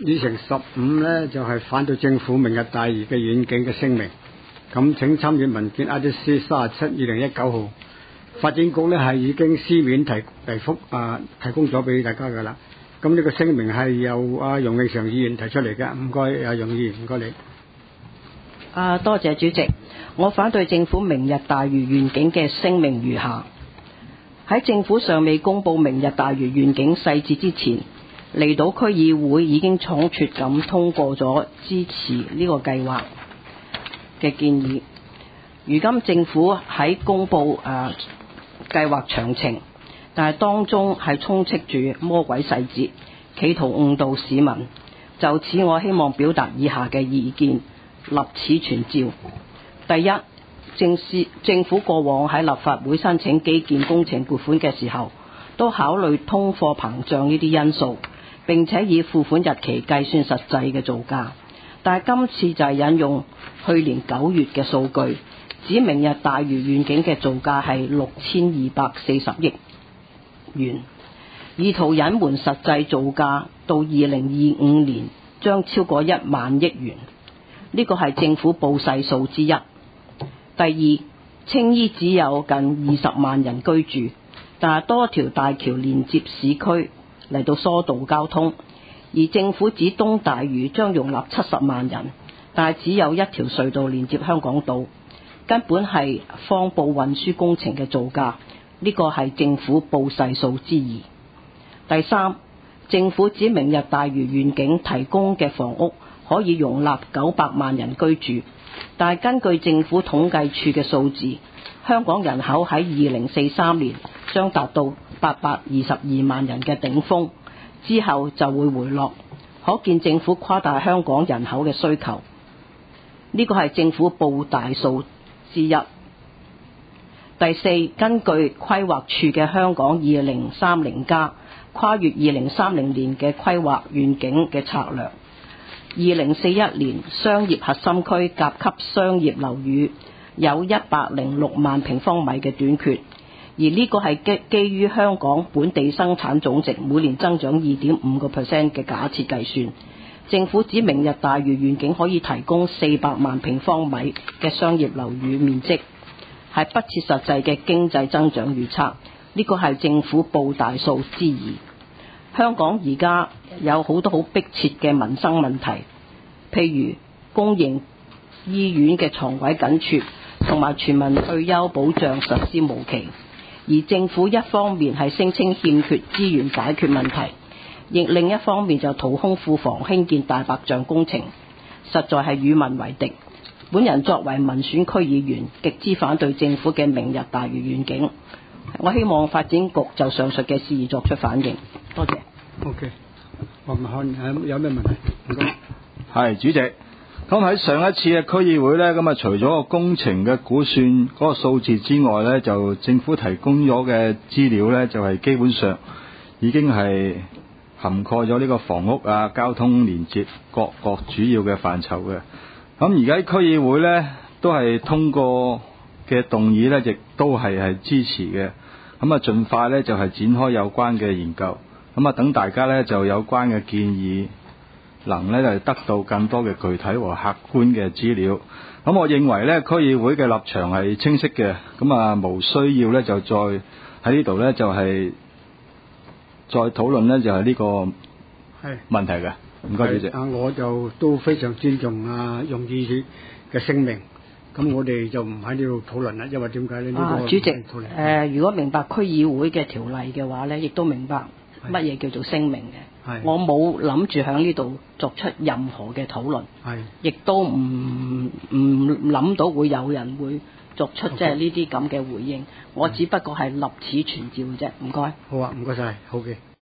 議程15呢，就係反對政府明日大嶼嘅遠景嘅聲明。咁請參閱文件 IDC 37/2019號。發展局呢係已經書面提供咗俾大家㗎啦。咁呢個聲明係由阿容永常議員提出嚟嘅，唔該阿容議員，唔該你。 多謝主席。我反對政府明日大嶼願景嘅聲明如下：喺政府尚未公布明日大嶼願景細節之前，離島區議會已經倉促咁通過咗支持呢個計劃嘅建議。如今政府喺公布計劃詳情，但係當中係充斥住魔鬼細節，企圖誤導市民。就此，我希望表達以下嘅意見，立此存照。第一，政府過往喺立法會申請基建工程撥款嘅時候，都考慮通貨膨脹呢啲因素，並且以付款日期計算實際嘅造價。但係今次就係引用去年9月嘅數據，指明日大嶼願景嘅造價係6240億元，意圖隱瞞實際造價到2025年將超過1萬億元。呢個係政府報細數之一。第二，青衣只有近20萬人居住，但係多條大橋連接市區嚟到疏導交通，而政府指東大嶼將容納70萬人，但係只有一條隧道連接香港島，根本係謊報運輸工程嘅造價。呢個係政府報細數之二。第三，政府指明日大嶼願景提供嘅房屋可以容納900萬人居住，但係根據政府統計處嘅數字，香港人口喺2043年將達到822萬人嘅頂峰，之後就會回落，可見政府誇大香港人口嘅需求。呢個係政府報大數之一。第四，根據規劃處嘅香港2030+跨越2030年嘅規劃願景嘅策略，2041年商業核心區甲級商業樓宇有106萬平方米嘅短缺，而呢個係基於香港本地生產總值每年增長2.5% 嘅假設計算。政府指明日大嶼願景可以提供400萬平方米嘅商業樓宇面積，係不切實際嘅經濟增長預測。呢個係政府報大數之二。香港而家有好多好迫切嘅民生問題，譬如公營醫院嘅床位緊缺，同埋全民退休保障實施無期。而政府一方面係聲稱欠缺資源解決問題，亦另一方面就掏空庫房興建大白象工程，實在係與民為敵。本人作為民選區議員，極之反對政府嘅明日大嶼願景。我希望發展局就上述嘅事宜作出反應。多謝。 OK， 我唔看有咩問題？唔該。 係主席。咁喺上一次嘅區議會呢，咁啊除咗個工程嘅估算嗰個數字之外呢，就政府提供咗嘅資料呢，就係基本上已經係涵蓋咗呢個房屋啊、交通連接各主要嘅範疇嘅。咁而家區議會呢，都係通過嘅動議呢，亦都係支持嘅。咁啊，盡快呢，就係展開有關嘅研究。咁啊，等大家呢，就有關嘅建議能呢，就得到更多嘅具體和客觀嘅資料。咁我認為呢，區議會嘅立場係清晰嘅。咁啊，無需要呢，就再喺呢度呢，就係再討論呢，就係呢個問題嘅。唔該，主席。 我就都非常尊重容議員嘅聲明。咁我哋就唔喺呢度討論啦，因為點解呢？呢個主席，如果明白區議會嘅條例嘅話呢，亦都明白乜嘢叫做聲明嘅。我冇諗住喺呢度作出任何嘅討論，亦都唔諗到會有人會作出即係呢啲咁嘅回應。我只不過係立此存照啫。唔該。 好啊，唔該晒，好嘅。